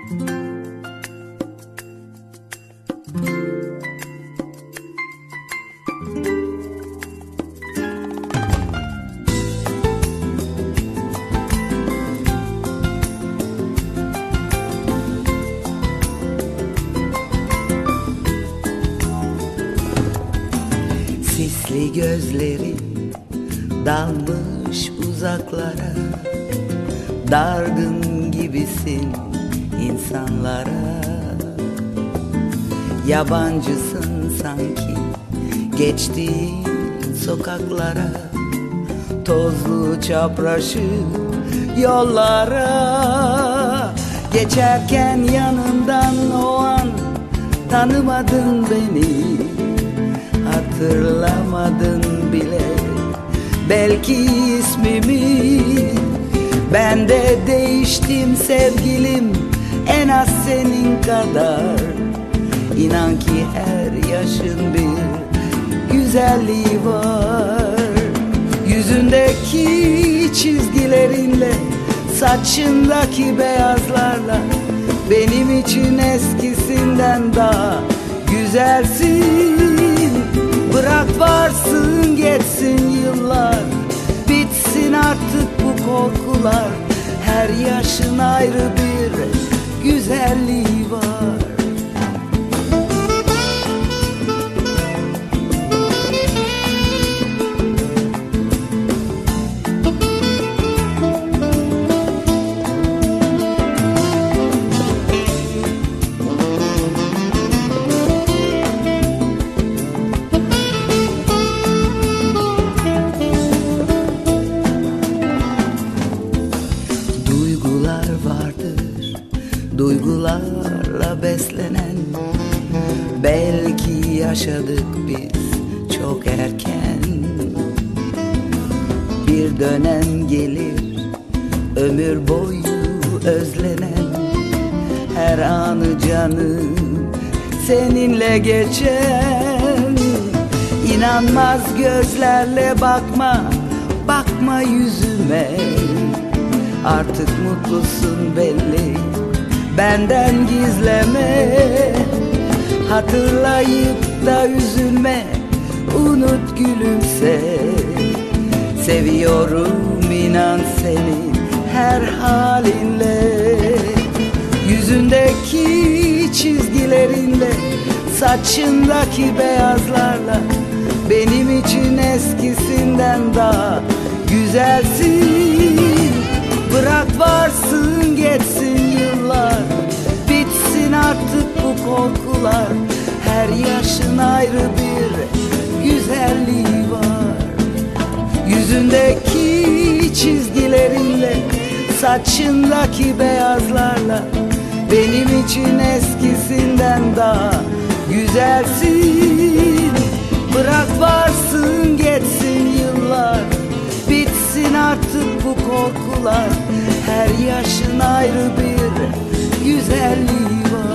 Sisli gözleri dalmış uzaklara, dargın gibisin insanlara. Yabancısın sanki geçtiğin sokaklara, tozlu çapraşık yollara. Geçerken yanından o an tanımadın beni, hatırlamadın bile belki ismimi. Ben de değiştim sevgilim, en az senin kadar. İnan ki her yaşın bir güzelliği var. Yüzündeki çizgilerinle, saçındaki beyazlarla, benim için eskisinden daha güzelsin. Bırak varsın geçsin yıllar, bitsin artık bu korkular. Her yaşın ayrı bir güzelliği var. Duygularla beslenen, belki yaşadık biz çok erken. Bir dönem gelir ömür boyu özlenen, her anı canım seninle geçen. İnanmaz gözlerle bakma, bakma yüzüme, artık mutlusun belli, benden gizleme. Hatırlayıp da üzülme, unut gülümse. Seviyorum inan seni her halinle. Yüzündeki çizgilerinle, saçındaki beyazlarla, benim için eskisinden daha güzelsin. Bırak varsın geçsin yıllar, bitsin artık bu korkular. Her yaşın ayrı bir güzelliği var. Yüzündeki çizgilerinle, saçındaki beyazlarla, benim için eskisinden daha güzelsin. Bırak varsın geçsin yıllar, bitsin artık bu korkular. Her yaşın ayrı bir güzelliği var.